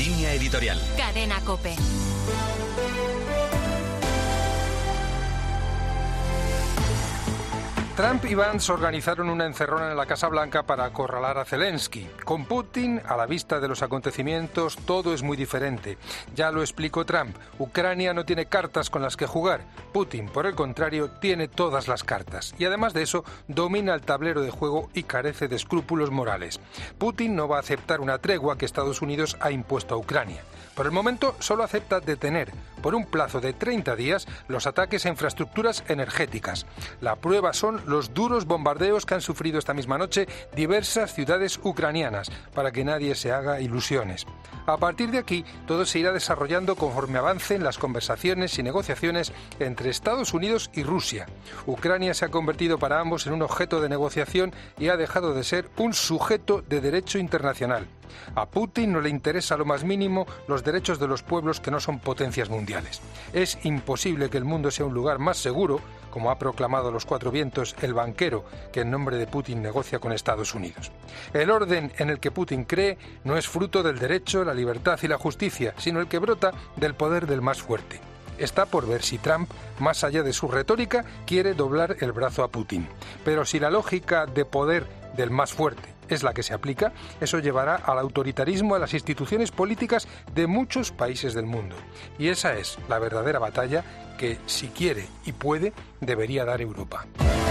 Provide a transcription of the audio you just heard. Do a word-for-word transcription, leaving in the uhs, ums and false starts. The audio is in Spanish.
Línea editorial. Cadena COPE. Trump y Vance organizaron una encerrona en la Casa Blanca para acorralar a Zelensky. Con Putin, a la vista de los acontecimientos, todo es muy diferente. Ya lo explicó Trump, Ucrania no tiene cartas con las que jugar. Putin, por el contrario, tiene todas las cartas. Y además de eso, domina el tablero de juego y carece de escrúpulos morales. Putin no va a aceptar una tregua que Estados Unidos ha impuesto a Ucrania. Por el momento, solo acepta detener, por un plazo de treinta días, los ataques a infraestructuras energéticas. La prueba son los duros bombardeos que han sufrido esta misma noche diversas ciudades ucranianas, para que nadie se haga ilusiones. A partir de aquí, todo se irá desarrollando conforme avancen las conversaciones y negociaciones entre Estados Unidos y Rusia. Ucrania se ha convertido para ambos en un objeto de negociación y ha dejado de ser un sujeto de derecho internacional. A Putin no le interesa lo más mínimo los derechos de los pueblos que no son potencias mundiales. Es imposible que el mundo sea un lugar más seguro, como ha proclamado a los cuatro vientos el banquero que en nombre de Putin negocia con Estados Unidos. El orden en el que Putin cree no es fruto del derecho, la libertad y la justicia, sino el que brota del poder del más fuerte. Está por ver si Trump, más allá de su retórica, quiere doblar el brazo a Putin. Pero si la lógica de poder del más fuerte es la que se aplica, eso llevará al autoritarismo a las instituciones políticas de muchos países del mundo. Y esa es la verdadera batalla que, si quiere y puede, debería dar Europa.